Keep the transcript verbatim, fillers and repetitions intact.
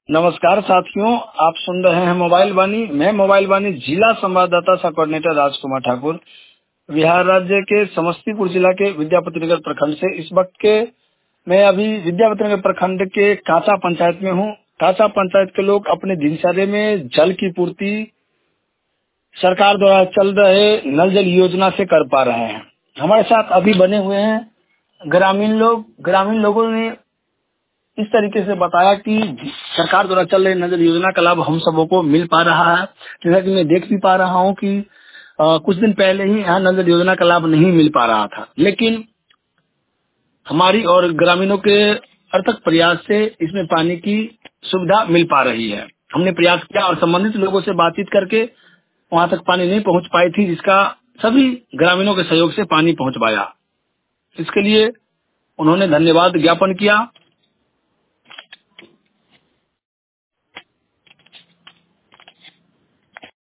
नमस्कार साथियों, आप सुन रहे हैं मोबाइल वाणी। मैं मोबाइल वाणी जिला संवाददाता सह कोऑर्डिनेटर राजकुमार ठाकुर बिहार राज्य के समस्तीपुर जिला के विद्यापति नगर प्रखंड से। इस वक्त के मैं अभी विद्यापति नगर प्रखंड के कांचा पंचायत में हूँ। कांचा पंचायत के लोग अपने दिनचर्या में जल की पूर्ति सरकार द्वारा चल रहे नल जल योजना से कर पा रहे हैं। हमारे साथ अभी बने हुए हैं ग्रामीण लोग। ग्रामीण लोगों ने इस तरीके से बताया कि सरकार द्वारा चल रही नल जल योजना का लाभ हम सबों को मिल पा रहा है। जैसा कि मैं देख भी पा रहा हूँ कि आ, कुछ दिन पहले ही यहाँ नल जल योजना का लाभ नहीं मिल पा रहा था, लेकिन हमारी और ग्रामीणों के अथक प्रयास से इसमें पानी की सुविधा मिल पा रही है। हमने प्रयास किया और संबंधित लोगों से बातचीत करके वहां तक पानी नहीं पहुंच पाई थी, जिसका सभी ग्रामीणों के सहयोग से पानी पहुंच पाया। इसके लिए उन्होंने धन्यवाद ज्ञापन किया